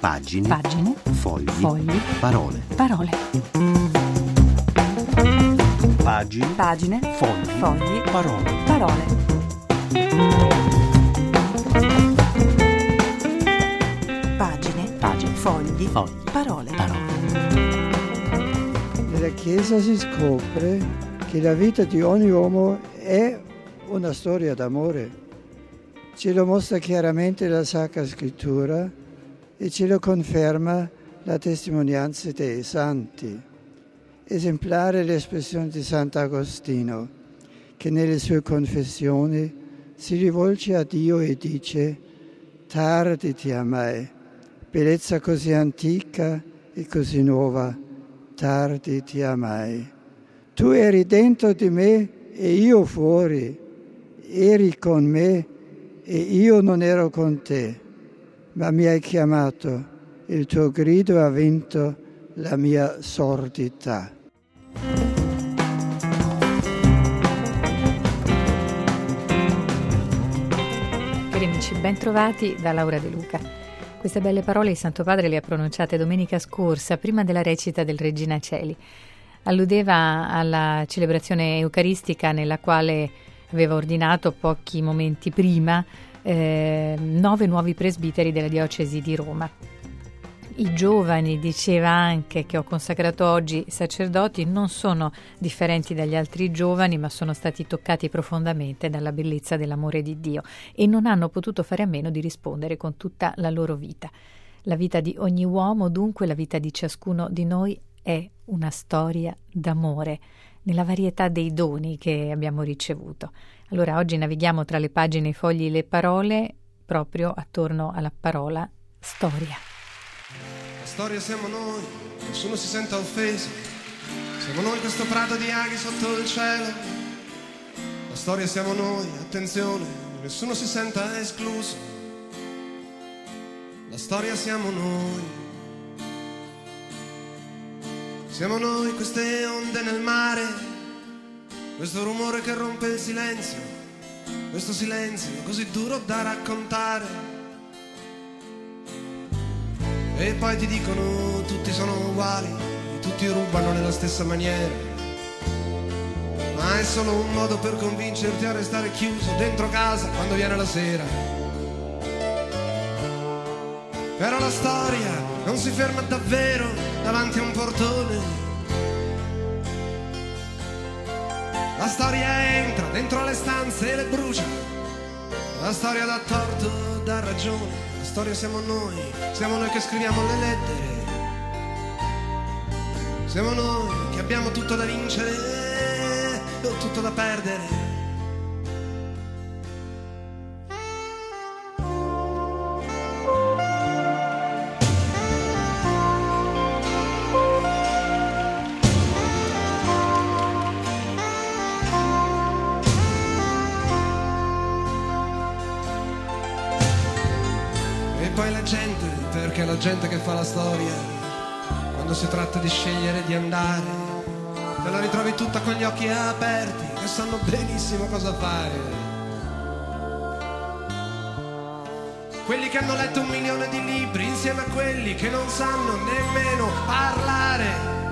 Pagine. Fogli. Parole. Pagine. Fogli. Parole. Pagine. Fogli. Parole. Nella Chiesa si scopre che la vita di ogni uomo è una storia d'amore. Ce lo mostra chiaramente la Sacra Scrittura e ce lo conferma la testimonianza dei santi. Esemplare l'espressione di Sant'Agostino, che nelle sue confessioni si rivolge a Dio e dice: tardi ti amai, bellezza così antica e così nuova, tardi ti amai. Tu eri dentro di me e io fuori, eri con me e io non ero con te, ma mi hai chiamato, il tuo grido ha vinto la mia sordità. Cari amici, ben trovati da Laura De Luca. Queste belle parole il Santo Padre le ha pronunciate domenica scorsa, prima della recita del Regina Coeli. Alludeva alla celebrazione eucaristica nella quale aveva ordinato pochi momenti prima 9 nuovi presbiteri della diocesi di Roma. I giovani, diceva anche, che ho consacrato oggi sacerdoti, non sono differenti dagli altri giovani, ma sono stati toccati profondamente dalla bellezza dell'amore di Dio e non hanno potuto fare a meno di rispondere con tutta la loro vita. La vita di ogni uomo, dunque, la vita di ciascuno di noi è una storia d'amore nella varietà dei doni che abbiamo ricevuto. Allora oggi navighiamo tra le pagine, i fogli e le parole proprio attorno alla parola storia. La storia siamo noi, nessuno si senta offeso. Siamo noi questo prato di aghi sotto il cielo. La storia siamo noi, attenzione, nessuno si senta escluso. La storia siamo noi. Siamo noi queste onde nel mare, questo rumore che rompe il silenzio, questo silenzio così duro da raccontare. E poi ti dicono tutti sono uguali, tutti rubano nella stessa maniera, ma è solo un modo per convincerti a restare chiuso dentro casa quando viene la sera. Però la storia non si ferma davvero davanti a un portone. La storia entra dentro le stanze e le brucia. La storia dà torto, dà ragione. La storia siamo noi che scriviamo le lettere. Siamo noi che abbiamo tutto da vincere o tutto da perdere. Perché la gente che fa la storia, quando si tratta di scegliere di andare, te la ritrovi tutta con gli occhi aperti, che sanno benissimo cosa fare. Quelli che hanno letto 1 milione di libri insieme a quelli che non sanno nemmeno parlare.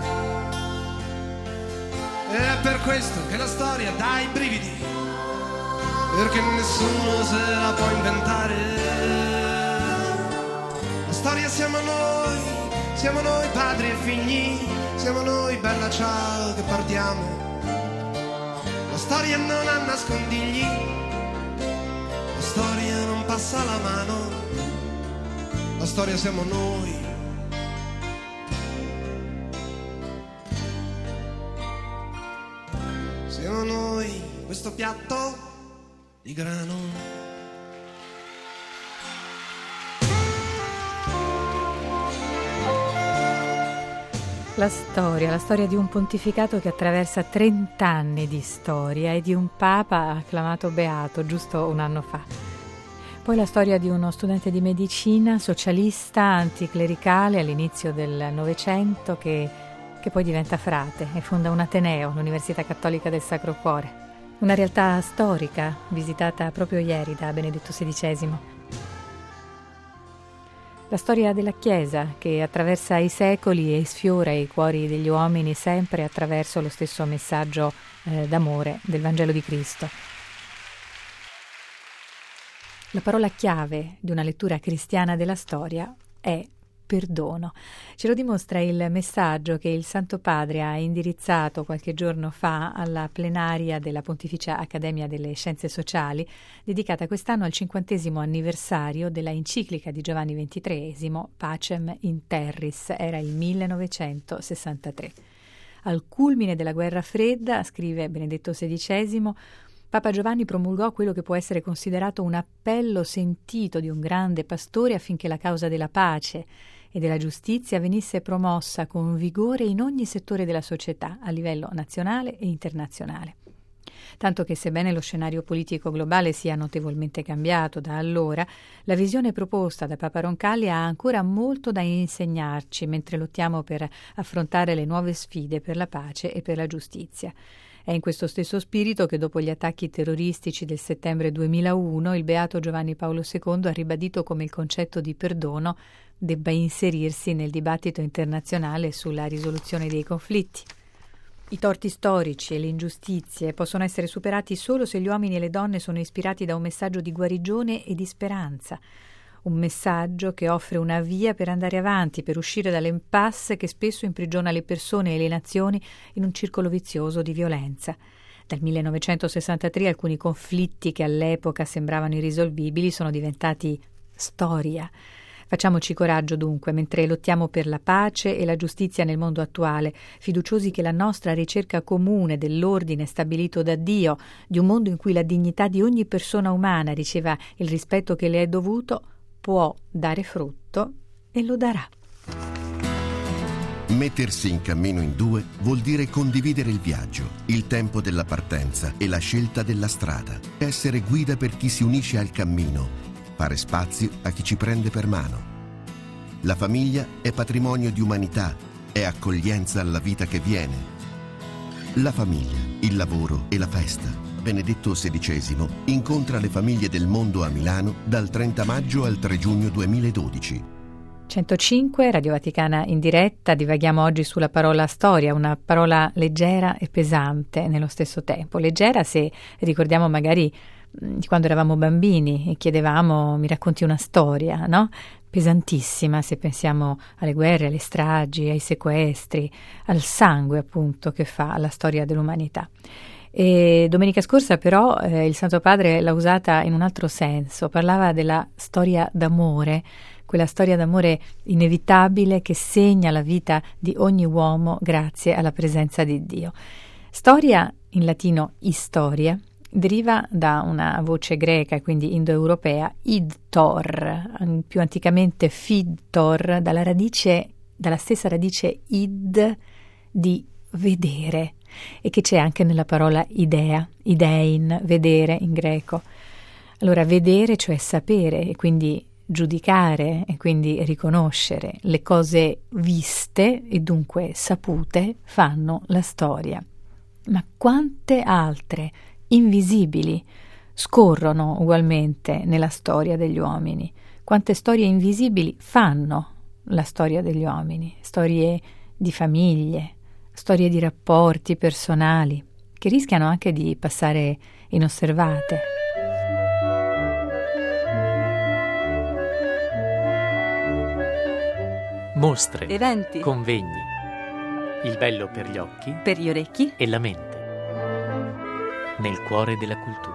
Ed è per questo che la storia dà i brividi, perché nessuno se la può inventare. La storia siamo noi padri e figli, siamo noi bella ciao che partiamo. La storia non ha nascondigli, la storia non passa la mano, la storia siamo noi. Siamo noi questo piatto di grano. La storia di un pontificato che attraversa 30 anni di storia e di un papa acclamato beato giusto un anno fa. Poi la storia di uno studente di medicina, socialista, anticlericale all'inizio del Novecento che poi diventa frate e fonda un ateneo, l'Università Cattolica del Sacro Cuore. Una realtà storica visitata proprio ieri da Benedetto XVI. La storia della Chiesa che attraversa i secoli e sfiora i cuori degli uomini sempre attraverso lo stesso messaggio d'amore del Vangelo di Cristo. La parola chiave di una lettura cristiana della storia è perdono. Ce lo dimostra il messaggio che il Santo Padre ha indirizzato qualche giorno fa alla plenaria della Pontificia Accademia delle Scienze Sociali, dedicata quest'anno al 50° anniversario della enciclica di Giovanni XXIII, Pacem in Terris, era il 1963. Al culmine della guerra fredda, scrive Benedetto XVI, Papa Giovanni promulgò quello che può essere considerato un appello sentito di un grande pastore affinché la causa della pace e della giustizia venisse promossa con vigore in ogni settore della società, a livello nazionale e internazionale. Tanto che, sebbene lo scenario politico globale sia notevolmente cambiato da allora, la visione proposta da Papa Roncalli ha ancora molto da insegnarci mentre lottiamo per affrontare le nuove sfide per la pace e per la giustizia. È in questo stesso spirito che dopo gli attacchi terroristici del settembre 2001 il Beato Giovanni Paolo II ha ribadito come il concetto di perdono debba inserirsi nel dibattito internazionale sulla risoluzione dei conflitti. I torti storici e le ingiustizie possono essere superati solo se gli uomini e le donne sono ispirati da un messaggio di guarigione e di speranza, un messaggio che offre una via per andare avanti, per uscire dall'impasse che spesso imprigiona le persone e le nazioni in un circolo vizioso di violenza. Dal 1963 alcuni conflitti che all'epoca sembravano irrisolvibili sono diventati storia. Facciamoci coraggio dunque, mentre lottiamo per la pace e la giustizia nel mondo attuale, fiduciosi che la nostra ricerca comune dell'ordine stabilito da Dio, di un mondo in cui la dignità di ogni persona umana riceva il rispetto che le è dovuto, può dare frutto e lo darà. Mettersi in cammino in due vuol dire condividere il viaggio, il tempo della partenza e la scelta della strada. Essere guida per chi si unisce al cammino, fare spazio a chi ci prende per mano. La famiglia è patrimonio di umanità, è accoglienza alla vita che viene. La famiglia, il lavoro e la festa. Benedetto XVI incontra le famiglie del mondo a Milano dal 30 maggio al 3 giugno 2012. 105, Radio Vaticana in diretta, divaghiamo oggi sulla parola storia, una parola leggera e pesante nello stesso tempo. Leggera se ricordiamo magari di quando eravamo bambini e chiedevamo mi racconti una storia, no? Pesantissima se pensiamo alle guerre, alle stragi, ai sequestri, al sangue appunto che fa la storia dell'umanità. E domenica scorsa però il Santo Padre l'ha usata in un altro senso, parlava della storia d'amore, quella storia d'amore inevitabile che segna la vita di ogni uomo grazie alla presenza di Dio. Storia, in latino istoria, deriva da una voce greca, quindi indoeuropea, idtor, più anticamente fidtor, dalla stessa radice id di vedere, e che c'è anche nella parola idea, idein, vedere in greco. Allora vedere, cioè sapere, e quindi giudicare, e quindi riconoscere. Le cose viste e dunque sapute fanno la storia. Ma quante altre invisibili scorrono ugualmente nella storia degli uomini? Quante storie invisibili fanno la storia degli uomini? Storie di famiglie, storie di rapporti personali, che rischiano anche di passare inosservate. Mostre, eventi, convegni, il bello per gli occhi, per gli orecchi e la mente, nel cuore della cultura.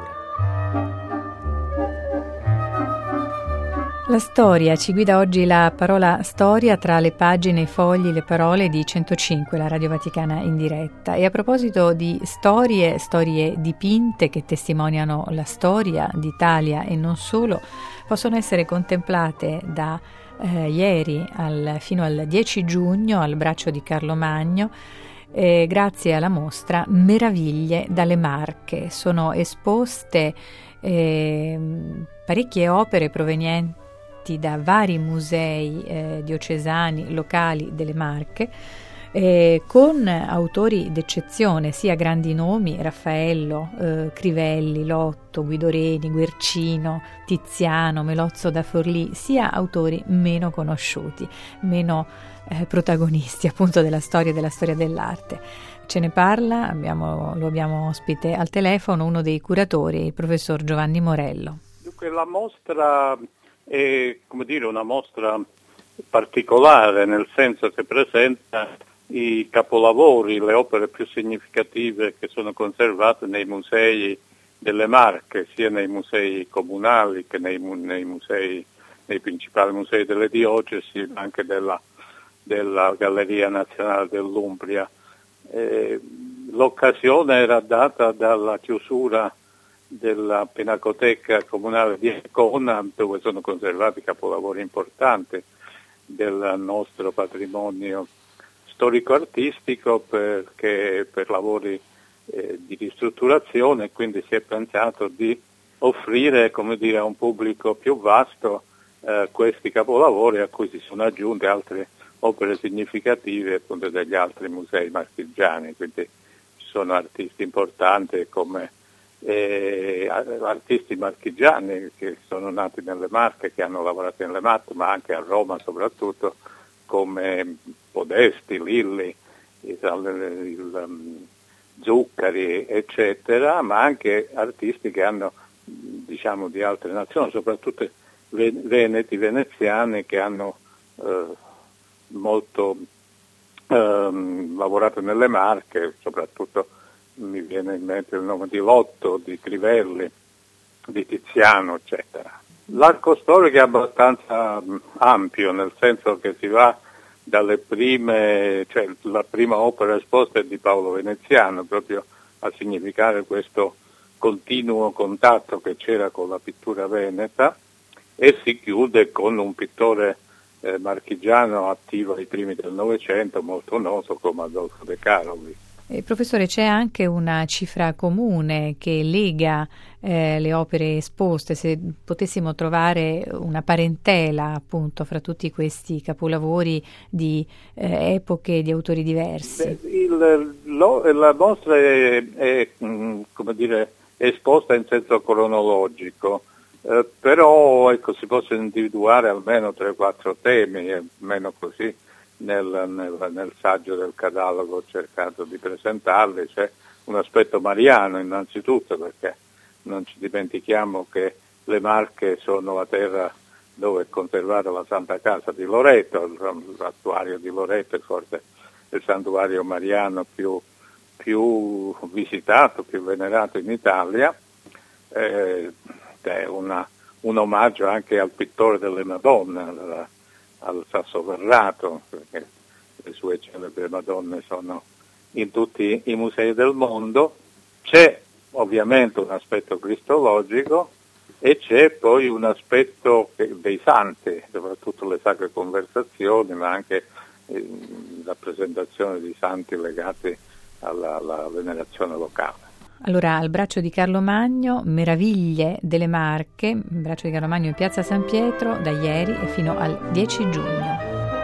La storia, ci guida oggi la parola storia tra le pagine, i fogli, le parole di 105, la Radio Vaticana in diretta. E a proposito di storie dipinte che testimoniano la storia d'Italia e non solo, possono essere contemplate da ieri fino al 10 giugno al Braccio di Carlo Magno, grazie alla mostra Meraviglie dalle Marche. Sono esposte parecchie opere provenienti da vari musei diocesani locali delle Marche, con autori d'eccezione, sia grandi nomi, Raffaello, Crivelli, Lotto, Guido Reni, Guercino, Tiziano, Melozzo da Forlì, sia autori meno conosciuti, meno protagonisti appunto della storia dell'arte. Ce ne parla, lo abbiamo ospite al telefono, uno dei curatori, il professor Giovanni Morello. Dunque la mostra è, una mostra particolare, nel senso che presenta i capolavori, le opere più significative che sono conservate nei musei delle Marche, sia nei musei comunali che nei principali musei delle diocesi, ma anche della Galleria Nazionale dell'Umbria. L'occasione era data dalla chiusura della Pinacoteca Comunale di Ancona, dove sono conservati capolavori importanti del nostro patrimonio storico-artistico, perché per lavori di ristrutturazione, quindi si è pensato di offrire a un pubblico più vasto questi capolavori, a cui si sono aggiunte altre opere significative appunto degli altri musei marchigiani. Quindi ci sono artisti importanti come artisti marchigiani che sono nati nelle Marche, che hanno lavorato nelle Marche, ma anche a Roma soprattutto, come Podesti, Lilli, Zuccari, eccetera, ma anche artisti che hanno di altre nazioni, soprattutto veneti, veneziani, che hanno molto lavorato nelle Marche, soprattutto mi viene in mente il nome di Lotto, di Crivelli, di Tiziano, eccetera. L'arco storico è abbastanza ampio, nel senso che si va dalle prime, la prima opera esposta è di Paolo Veneziano, proprio a significare questo continuo contatto che c'era con la pittura veneta, e si chiude con un pittore marchigiano attivo ai primi del Novecento, molto noto, come Adolfo De Caroli. Professore, c'è anche una cifra comune che lega le opere esposte, se potessimo trovare una parentela appunto fra tutti questi capolavori di epoche, di autori diversi. La mostra è esposta in senso cronologico, però si possono individuare almeno 3-4 temi, almeno così nel saggio del catalogo ho cercato di presentarli. C'è un aspetto mariano innanzitutto, perché non ci dimentichiamo che le Marche sono la terra dove è conservata la Santa Casa di Loreto, l'attuario di Loreto è forse il santuario mariano più visitato, più venerato in Italia. È un omaggio anche al pittore delle Madonne, al Sassoferrato, perché le sue celebri Madonne sono in tutti i musei del mondo. C'è ovviamente un aspetto cristologico e c'è poi un aspetto dei santi, soprattutto le sacre conversazioni, ma anche rappresentazioni di santi legati alla venerazione locale. Allora, al Braccio di Carlo Magno, Meraviglie delle Marche, Braccio di Carlo Magno in Piazza San Pietro, da ieri e fino al 10 giugno.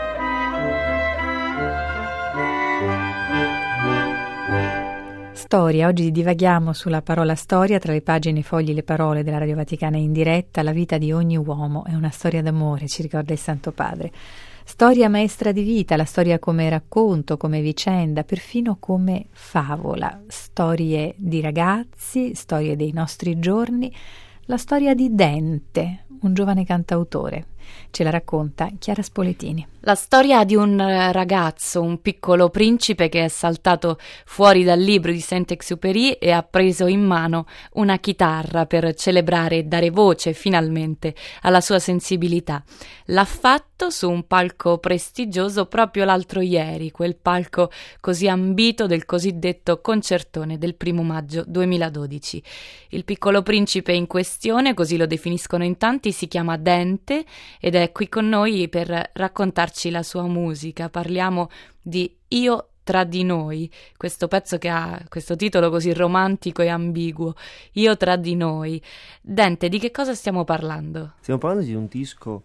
Storia, oggi divaghiamo sulla parola storia, tra le pagine, i fogli, le parole della Radio Vaticana in diretta. La vita di ogni uomo è una storia d'amore, ci ricorda il Santo Padre. Storia maestra di vita, la storia come racconto, come vicenda, perfino come favola. Storie di ragazzi, storie dei nostri giorni, la storia di Dente, un giovane cantautore. Ce la racconta Chiara Spoletini. La storia di un ragazzo, un piccolo principe che è saltato fuori dal libro di Saint-Exupéry e ha preso in mano una chitarra per celebrare e dare voce finalmente alla sua sensibilità. L'ha fatto su un palco prestigioso proprio l'altro ieri, quel palco così ambito del cosiddetto concertone del 1 maggio 2012. Il piccolo principe in questione, così lo definiscono in tanti, si chiama Dente ed è qui con noi per raccontarci la sua musica. Parliamo di Io tra di noi, questo pezzo che ha questo titolo così romantico e ambiguo, Io tra di noi. Dente, di che cosa stiamo parlando? Stiamo parlando di un disco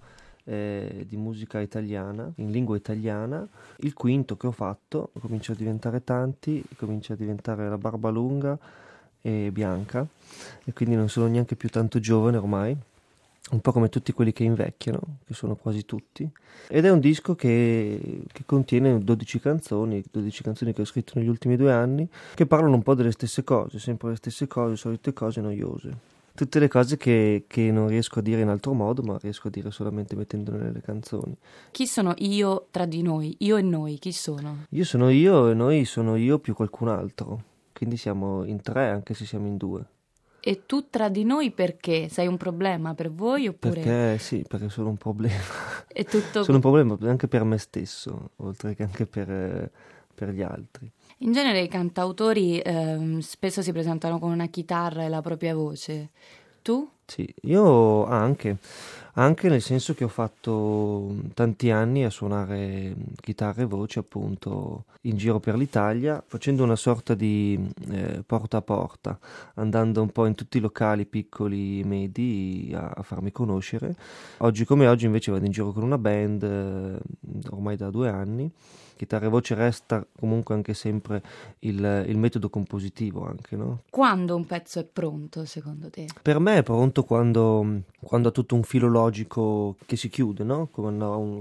di musica italiana, in lingua italiana. Il quinto che ho fatto, comincia a diventare tanti, comincia a diventare La barba lunga e Bianca, e quindi non sono neanche più tanto giovane ormai, un po' come tutti quelli che invecchiano, che sono quasi tutti, ed è un disco che contiene 12 canzoni che ho scritto negli ultimi 2 anni, che parlano un po' delle stesse cose, sempre le stesse cose, solite cose noiose, tutte le cose che non riesco a dire in altro modo, ma riesco a dire solamente mettendole nelle canzoni. Chi sono io tra di noi? Io e noi, chi sono? Io sono io e noi sono io più qualcun altro, quindi siamo in 3 anche se siamo in 2. E tu tra di noi perché? Sei un problema per voi oppure? Perché sì, perché sono un problema. È tutto... Sono un problema anche per me stesso, oltre che anche per gli altri. In genere i cantautori spesso si presentano con una chitarra e la propria voce. Tu? Sì, io anche nel senso che ho fatto tanti anni a suonare chitarra e voce, appunto, in giro per l'Italia, facendo una sorta di porta a porta, andando un po' in tutti i locali piccoli e medi a farmi conoscere. Oggi come oggi invece vado in giro con una band, ormai da 2 anni. Chitarra e voce resta comunque anche sempre il metodo compositivo anche, no? Quando un pezzo è pronto, secondo te? Per me è pronto quando ha tutto un filo logico che si chiude, no? Come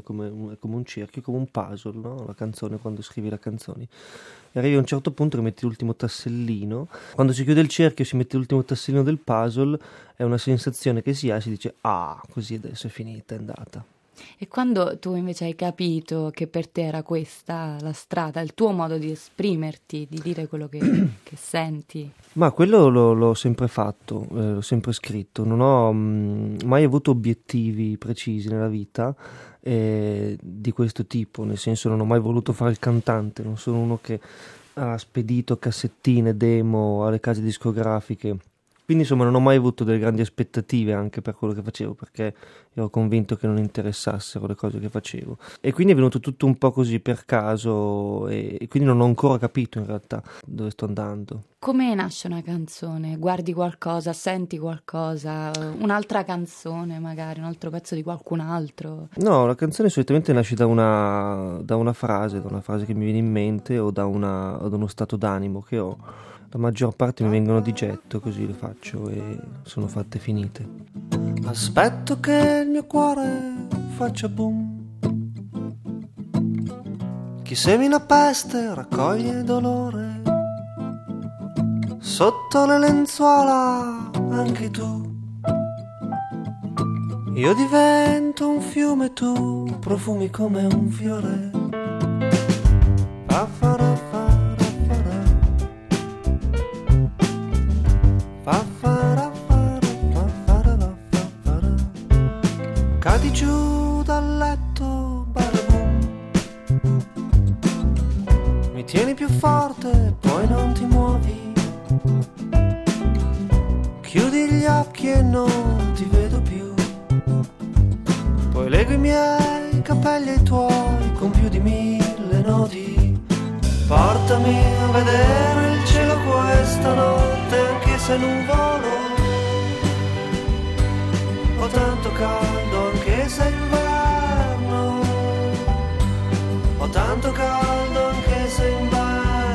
un cerchio, come un puzzle, no? La canzone, quando scrivi le canzoni. E arrivi a un certo punto che metti l'ultimo tassellino. Quando si chiude il cerchio e si mette l'ultimo tassellino del puzzle, è una sensazione che si ha, si dice, così adesso è finita, è andata. E quando tu invece hai capito che per te era questa la strada, il tuo modo di esprimerti, di dire quello che senti? Ma quello l'ho sempre fatto, l'ho sempre scritto, non ho mai avuto obiettivi precisi nella vita di questo tipo, nel senso non ho mai voluto fare il cantante, non sono uno che ha spedito cassettine, demo alle case discografiche. Quindi insomma non ho mai avuto delle grandi aspettative anche per quello che facevo, perché ero convinto che non interessassero le cose che facevo. E quindi è venuto tutto un po' così per caso e quindi non ho ancora capito in realtà dove sto andando. Come nasce una canzone? Guardi qualcosa, senti qualcosa, un'altra canzone magari, un altro pezzo di qualcun altro? No, la canzone solitamente nasce da una frase che mi viene in mente o da uno stato d'animo che ho. La maggior parte mi vengono di getto, così le faccio e sono fatte finite. Aspetto che il mio cuore faccia boom. Chi semina peste raccoglie dolore. Sotto le lenzuola anche tu. Io divento un fiume, tu profumi come un fiore. Cadi giù dal letto, barabum. Mi tieni più forte, poi non ti muovi. Chiudi gli occhi e non ti vedo più. Poi leggo i miei capelli ai tuoi con più di 1000 nodi. Portami a vedere il cielo questa notte, anche se non volo. Ho tanto caldo anche se è inverno. Ho tanto caldo anche se è inverno.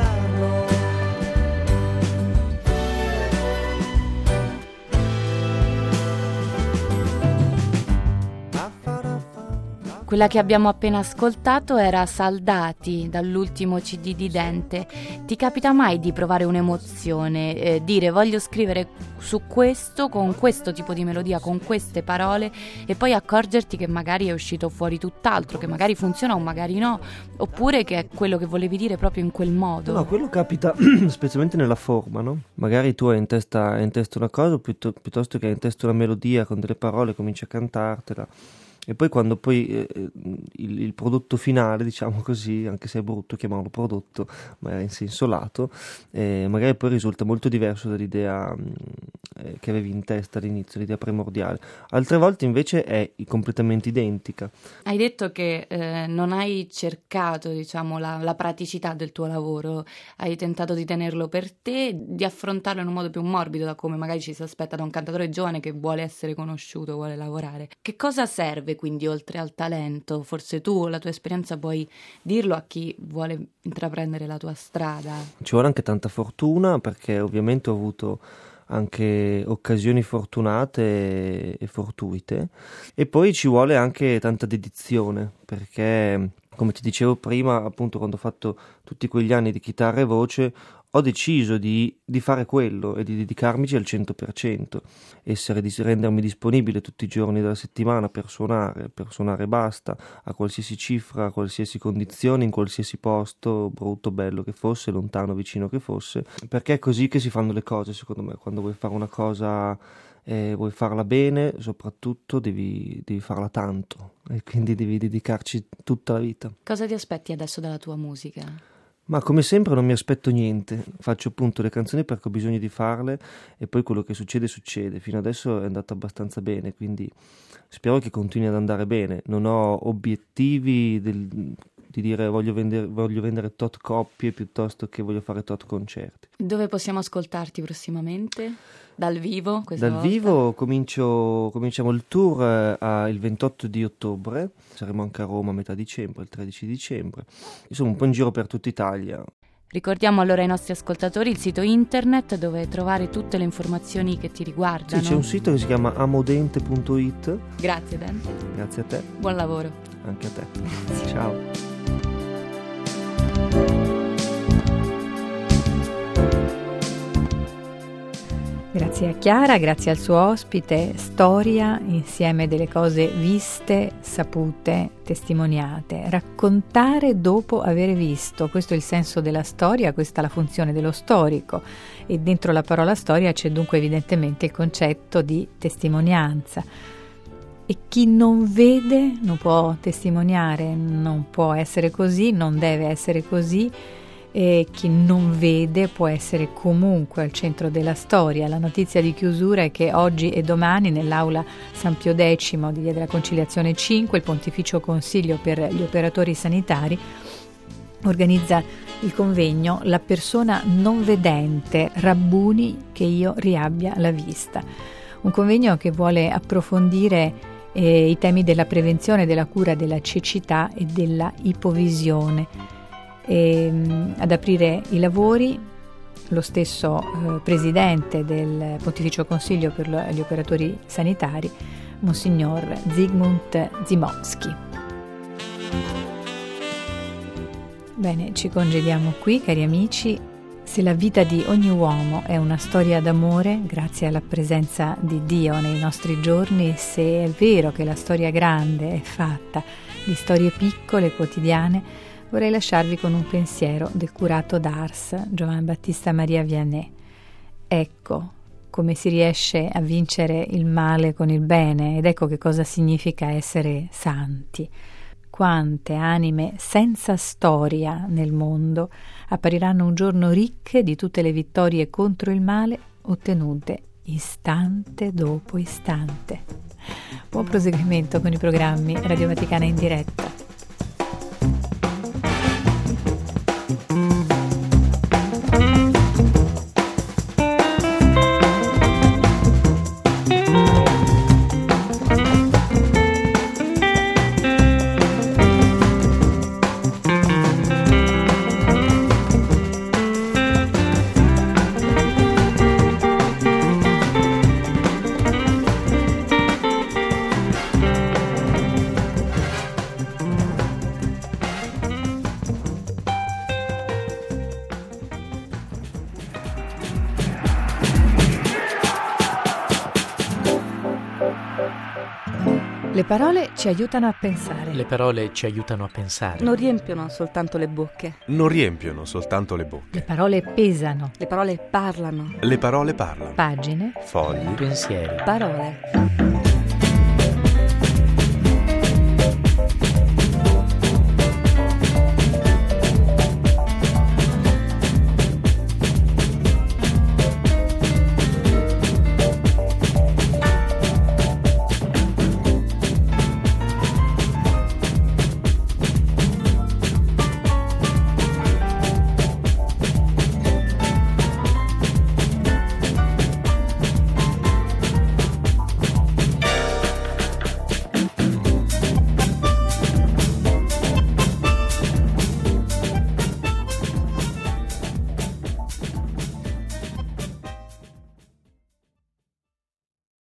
Quella che abbiamo appena ascoltato era Saldati, dall'ultimo CD di Dente. Ti capita mai di provare un'emozione, dire voglio scrivere su questo, con questo tipo di melodia, con queste parole, e poi accorgerti che magari è uscito fuori tutt'altro, che magari funziona o magari no, oppure che è quello che volevi dire proprio in quel modo? No, quello capita specialmente nella forma, no? Magari tu hai in testa una cosa, piuttosto che hai in testa una melodia con delle parole, cominci a cantartela. E poi quando il prodotto finale, diciamo così, anche se è brutto chiamarlo prodotto, ma è in senso lato, magari poi risulta molto diverso dall'idea che avevi in testa all'inizio, l'idea primordiale. Altre volte invece è completamente identica. Hai detto che non hai cercato, diciamo, la praticità del tuo lavoro, hai tentato di tenerlo per te, di affrontarlo in un modo più morbido da come magari ci si aspetta da un cantatore giovane che vuole essere conosciuto, vuole lavorare. Che cosa serve quindi oltre al talento, forse tu, la tua esperienza, puoi dirlo a chi vuole intraprendere la tua strada? Ci vuole anche tanta fortuna, perché ovviamente ho avuto anche occasioni fortunate e fortuite, e poi ci vuole anche tanta dedizione, perché come ti dicevo prima, appunto, quando ho fatto tutti quegli anni di chitarra e voce, ho deciso di fare quello e di dedicarmici al 100%, rendermi disponibile tutti i giorni della settimana per suonare basta, a qualsiasi cifra, a qualsiasi condizione, in qualsiasi posto, brutto, bello che fosse, lontano, vicino che fosse, perché è così che si fanno le cose, secondo me. Quando vuoi fare una cosa, vuoi farla bene, soprattutto devi farla tanto, e quindi devi dedicarci tutta la vita. Cosa ti aspetti adesso dalla tua musica? Ma come sempre non mi aspetto niente, faccio appunto le canzoni perché ho bisogno di farle, e poi quello che succede succede. Fino adesso è andato abbastanza bene, quindi spero che continui ad andare bene. Non ho obiettivi di dire voglio vendere tot coppie piuttosto che voglio fare tot concerti. Dove possiamo ascoltarti prossimamente? Dal vivo questa volta? Dal vivo cominciamo il tour il 28 di ottobre, saremo anche a Roma a metà dicembre, il 13 dicembre, insomma un po' in giro per tutta Italia. Ricordiamo allora ai nostri ascoltatori il sito internet dove trovare tutte le informazioni che ti riguardano. Sì, c'è un sito che si chiama amodente.it. Grazie Dente. Grazie a te. Buon lavoro. Anche a te. Grazie. Ciao. Grazie a Chiara, grazie al suo ospite. Storia, insieme delle cose viste, sapute, testimoniate. Raccontare dopo avere visto, questo è il senso della storia, questa è la funzione dello storico, e dentro la parola storia c'è dunque evidentemente il concetto di testimonianza. E chi non vede non può testimoniare, non può essere così, non deve essere così. E chi non vede può essere comunque al centro della storia. La notizia di chiusura è che oggi e domani nell'aula San Pio X di Via della Conciliazione 5 il Pontificio Consiglio per gli operatori sanitari organizza il convegno La persona non vedente, rabbuni che io riabbia la vista. Un convegno che vuole approfondire i temi della prevenzione, della cura della cecità e della ipovisione. Ad aprire i lavori lo stesso presidente del Pontificio Consiglio per gli operatori sanitari, Monsignor Zygmunt Zimowski. Bene, ci congediamo qui, cari amici. Se la vita di ogni uomo è una storia d'amore, grazie alla presenza di Dio nei nostri giorni, se è vero che la storia grande è fatta di storie piccole, quotidiane, vorrei lasciarvi con un pensiero del curato d'Ars, Giovan Battista Maria Vianney. Ecco come si riesce a vincere il male con il bene, ed ecco che cosa significa essere santi. Quante anime senza storia nel mondo appariranno un giorno ricche di tutte le vittorie contro il male ottenute istante dopo istante. Buon proseguimento con i programmi Radio Vaticana in diretta. Le parole ci aiutano a pensare. Le parole ci aiutano a pensare. Non riempiono soltanto le bocche. Non riempiono soltanto le bocche. Le parole pesano. Le parole parlano. Le parole parlano. Pagine. Fogli. Pensieri. Parole.